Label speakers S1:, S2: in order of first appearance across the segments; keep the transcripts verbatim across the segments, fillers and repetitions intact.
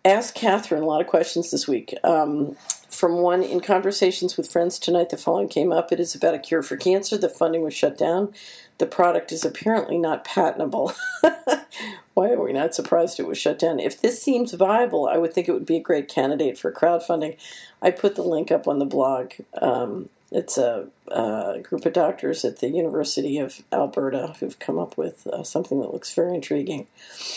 S1: Ask Catherine a lot of questions this week. Um, from one, in conversations with friends tonight, the following came up. It is about a cure for cancer. The funding was shut down. The product is apparently not patentable. Why are we not surprised it was shut down? If this seems viable, I would think it would be a great candidate for crowdfunding. I put the link up on the blog. Um, it's a, a group of doctors at the University of Alberta who've come up with uh, something that looks very intriguing.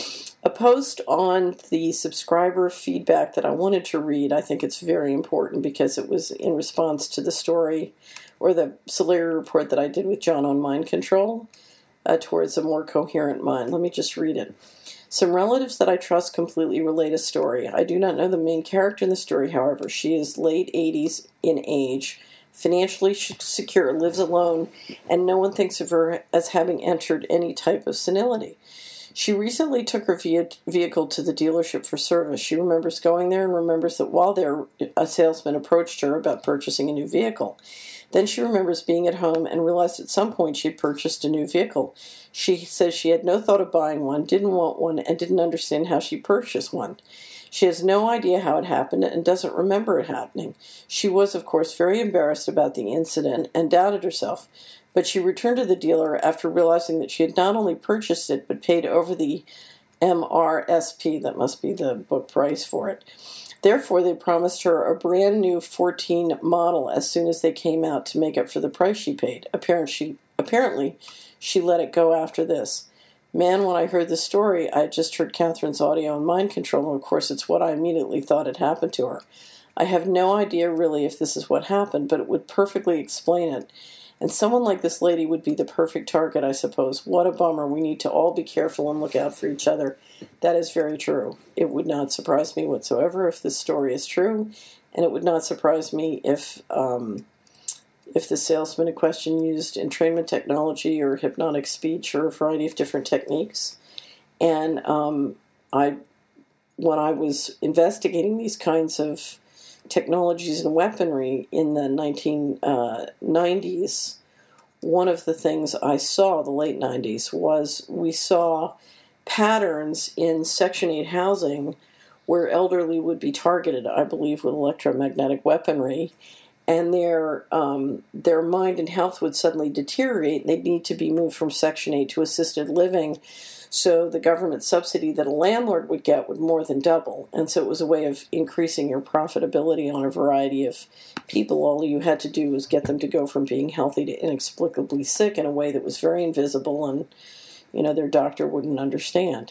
S1: A post on the subscriber feedback that I wanted to read, I think it's very important because it was in response to the story or the Solari report that I did with John on mind control uh, towards a more coherent mind. Let me just read it. Some relatives that I trust completely relate a story. I do not know the main character in the story, however. She is late eighties in age, financially secure, lives alone, and no one thinks of her as having entered any type of senility. She recently took her vehicle to the dealership for service. She remembers going there and remembers that while there, a salesman approached her about purchasing a new vehicle. Then she remembers being at home and realized at some point she had purchased a new vehicle. She says she had no thought of buying one, didn't want one, and didn't understand how she purchased one. She has no idea how it happened and doesn't remember it happening. She was, of course, very embarrassed about the incident and doubted herself. But she returned to the dealer after realizing that she had not only purchased it, but paid over the M R S P, that must be the book price for it. Therefore, they promised her a brand new fourteen model as soon as they came out to make up for the price she paid. Apparently, she, apparently, she let it go after this. Man, when I heard the story, I had just heard Catherine's audio on mind control, and of course it's what I immediately thought had happened to her. I have no idea really if this is what happened, but it would perfectly explain it. And someone like this lady would be the perfect target, I suppose. What a bummer. We need to all be careful and look out for each other. That is very true. It would not surprise me whatsoever if this story is true, and it would not surprise me if um, if the salesman in question used entrainment technology or hypnotic speech or a variety of different techniques. And um, I, when I was investigating these kinds of technologies and weaponry in the nineteen nineties, one of the things I saw, the late nineties, was we saw patterns in Section eight housing where elderly would be targeted, I believe, with electromagnetic weaponry, and their um, their mind and health would suddenly deteriorate. They'd need to be moved from Section eight to assisted living. So the government subsidy that a landlord would get would more than double. And so it was a way of increasing your profitability on a variety of people. All you had to do was get them to go from being healthy to inexplicably sick in a way that was very invisible and, you know, their doctor wouldn't understand.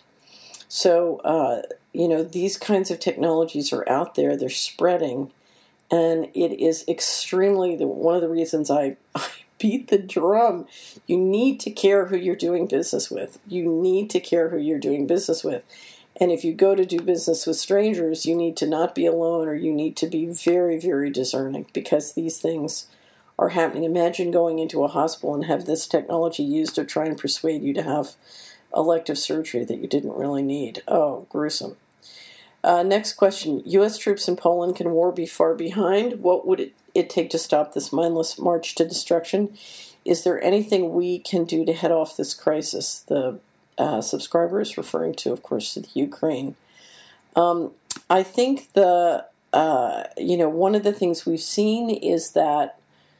S1: So, uh, you know, these kinds of technologies are out there. They're spreading. And it is extremely, one of the reasons I... I beat the drum. You need to care who you're doing business with. You need to care who you're doing business with. And if you go to do business with strangers, you need to not be alone, or you need to be very, very discerning, because these things are happening. Imagine going into a hospital and have this technology used to try and persuade you to have elective surgery that you didn't really need. Oh, gruesome. Uh, next question. U S troops in Poland, can war be far behind? What would it it take to stop this mindless march to destruction? Is there anything we can do to head off this crisis? The uh, subscriber is referring to, of course, to the Ukraine. Um, I think the, uh, you know, one of the things we've seen is that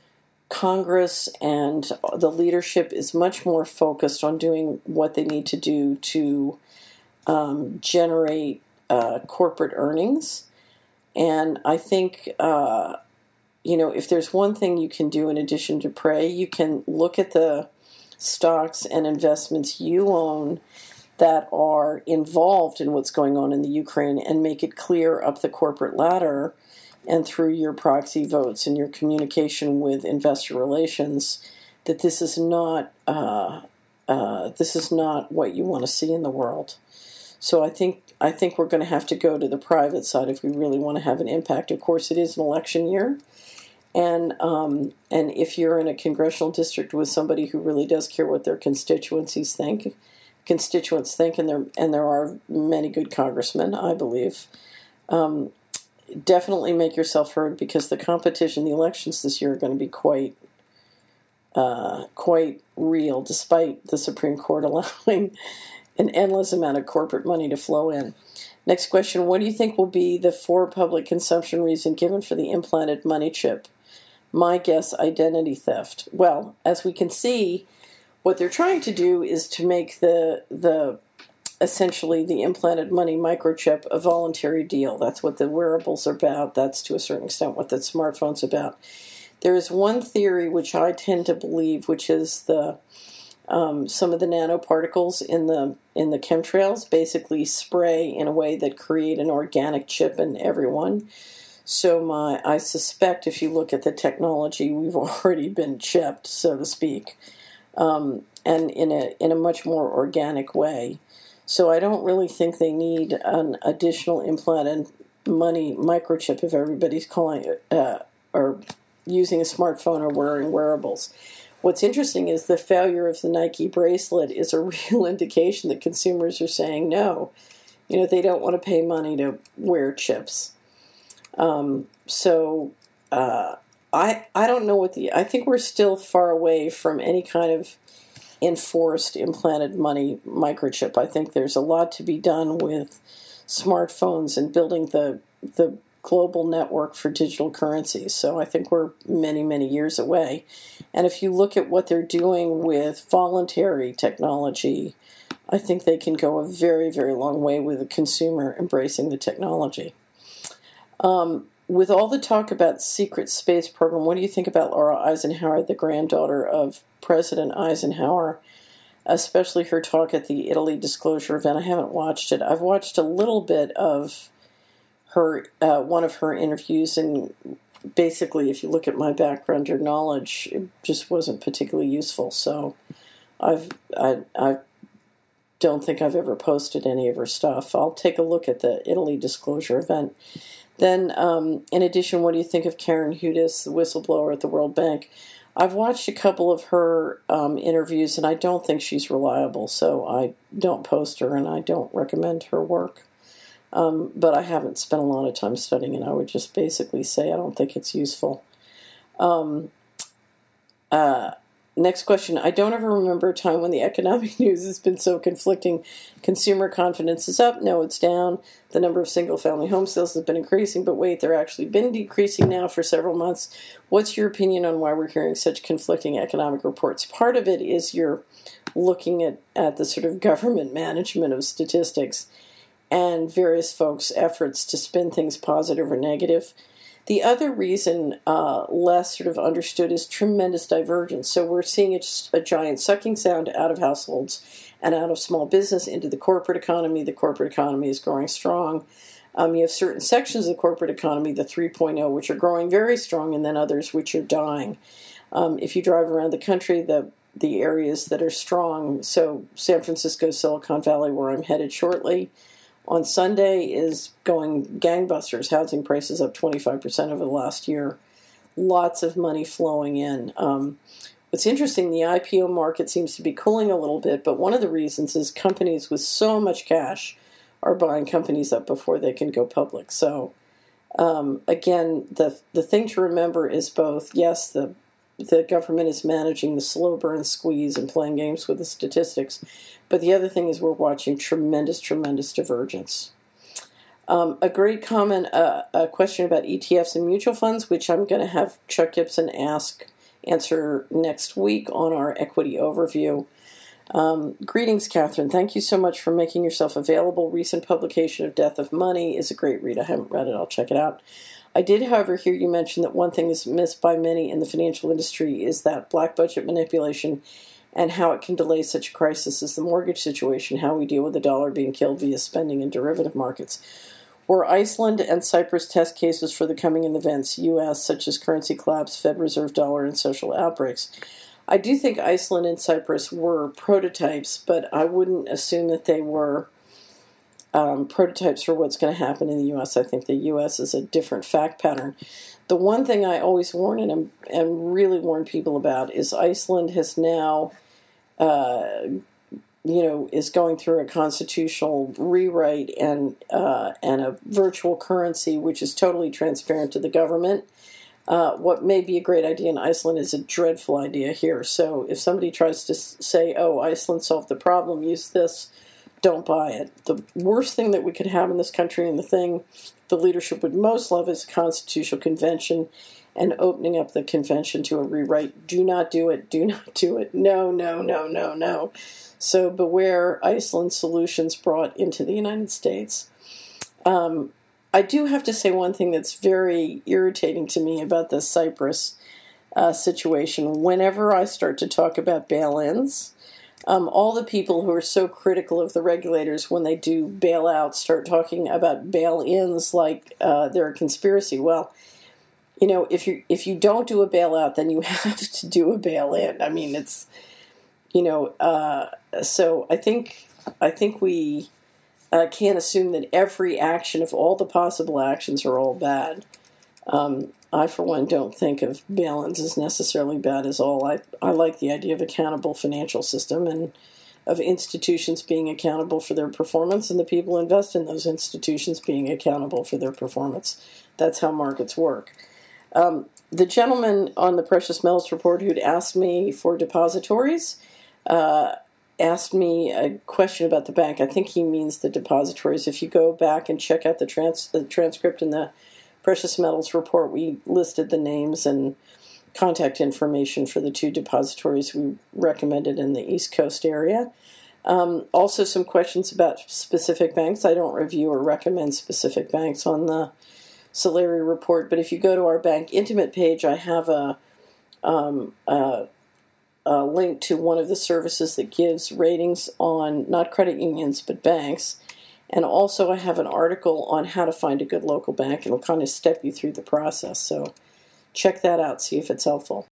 S1: Congress and the leadership is much more focused on doing what they need to do to um, generate uh, corporate earnings. And I think... Uh, You know, if there's one thing you can do in addition to pray, you can look at the stocks and investments you own that are involved in what's going on in the Ukraine and make it clear up the corporate ladder and through your proxy votes and your communication with investor relations that this is not uh, uh, this is not what you want to see in the world. So I think I think we're going to have to go to the private side if we really want to have an impact. Of course, it is an election year. And um, and if you're in a congressional district with somebody who really does care what their constituencies think, constituents think, and there and there are many good congressmen, I believe, um, definitely make yourself heard, because the competition, the elections this year are going to be quite uh, quite real, despite the Supreme Court allowing an endless amount of corporate money to flow in. Next question, what do you think will be the for public consumption reason given for the implanted money chip? My guess, identity theft. Well, as we can see, what they're trying to do is to make the the essentially the implanted money microchip a voluntary deal. That's what the wearables are about. That's to a certain extent what the smartphone's about. There is one theory which I tend to believe, which is the um, some of the nanoparticles in the in the chemtrails basically spray in a way that create an organic chip in everyone. So my I suspect if you look at the technology, we've already been chipped, so to speak, um, and in a in a much more organic way. So I don't really think they need an additional implanted money microchip if everybody's calling it uh, or using a smartphone or wearing wearables. What's interesting is the failure of the Nike bracelet is a real indication that consumers are saying no. You know, they don't want to pay money to wear chips. Um, so uh, I I don't know what the I think we're still far away from any kind of enforced implanted money microchip. I think there's a lot to be done with smartphones and building the the global network for digital currencies. So I think we're many, many years away. And if you look at what they're doing with voluntary technology, I think they can go a very, very long way with the consumer embracing the technology. Um, with all the talk about secret space program, what do you think about Laura Eisenhower, the granddaughter of President Eisenhower, especially her talk at the Italy disclosure event? I haven't watched it. I've watched a little bit of her, uh, one of her interviews, and basically, if you look at my background or knowledge, it just wasn't particularly useful. So I've, I, I don't think I've ever posted any of her stuff. I'll take a look at the Italy disclosure event. Then, um, in addition, what do you think of Karen Hudes, the whistleblower at the World Bank? I've watched a couple of her um, interviews, and I don't think she's reliable, so I don't post her, and I don't recommend her work. Um, but I haven't spent a lot of time studying it. I would just basically say I don't think it's useful. Um, uh, next question. I don't ever remember a time when the economic news has been so conflicting. Consumer confidence is up. No, it's down. The number of single-family home sales has been increasing, but wait, they're actually been decreasing now for several months. What's your opinion on why we're hearing such conflicting economic reports? Part of it is you're looking at, at the sort of government management of statistics and various folks' efforts to spin things positive or negative. The other reason, uh, less sort of understood, is tremendous divergence. So we're seeing a, a giant sucking sound out of households and out of small business into the corporate economy. The corporate economy is growing strong. Um, you have certain sections of the corporate economy, the three point oh, which are growing very strong, and then others which are dying. Um, if you drive around the country, the the areas that are strong, so San Francisco, Silicon Valley, where I'm headed shortly, on Sunday is going gangbusters. Housing prices up twenty-five percent over the last year. Lots of money flowing in. Um, what's interesting, the I P O market seems to be cooling a little bit, but one of the reasons is companies with so much cash are buying companies up before they can go public. So, um, again, the the thing to remember is both, yes, the the government is managing the slow burn squeeze and playing games with the statistics, but the other thing is we're watching tremendous, tremendous divergence. Um, a great comment, uh, a question about E T Fs and mutual funds, which I'm going to have Chuck Gibson ask answer next week on our equity overview. Um, greetings, Catherine. Thank you so much for making yourself available. Recent publication of Death of Money is a great read. I haven't read it. I'll check it out. I did, however, hear you mention that one thing is missed by many in the financial industry is that black budget manipulation and how it can delay such a crisis as the mortgage situation, how we deal with the dollar being killed via spending and derivative markets. Were Iceland and Cyprus test cases for the coming events, U S, such as currency collapse, Fed Reserve dollar, and social outbreaks? I do think Iceland and Cyprus were prototypes, but I wouldn't assume that they were Um, prototypes for what's going to happen in the U S. I think the U S is a different fact pattern. The one thing I always warn and, and really warn people about is Iceland has now, uh, you know, is going through a constitutional rewrite and uh, and a virtual currency which is totally transparent to the government. Uh, what may be a great idea in Iceland is a dreadful idea here. So if somebody tries to say, "Oh, Iceland solved the problem, use this," don't buy it. The worst thing that we could have in this country, and the thing the leadership would most love, is a constitutional convention and opening up the convention to a rewrite. Do not do it. Do not do it. No, no, no, no, no. So beware Iceland solutions brought into the United States. Um, I do have to say one thing that's very irritating to me about the Cyprus uh, situation. Whenever I start to talk about bail-ins, um, all the people who are so critical of the regulators when they do bailouts start talking about bail-ins like uh, they're a conspiracy. Well, you know, if you if you don't do a bailout, then you have to do a bail-in. I mean, it's, you know, uh, so I think I think we uh, can't assume that every action, if all the possible actions are all bad. Um, I, for one, don't think of bail-ins as necessarily bad as all. I I like the idea of accountable financial system and of institutions being accountable for their performance and the people who invest in those institutions being accountable for their performance. That's how markets work. Um, the gentleman on the Precious Metals Report who'd asked me for depositories uh, asked me a question about the bank. I think he means the depositories. If you go back and check out the, trans- the transcript in the Precious Metals Report, we listed the names and contact information for the two depositories we recommended in the East Coast area. Um, also some questions about specific banks. I don't review or recommend specific banks on the Solari report, but if you go to our Bank Intimate page, I have a, um, a, a link to one of the services that gives ratings on not credit unions but banks, and also I have an article on how to find a good local bank. It'll kind of step you through the process, so check that out, see if it's helpful.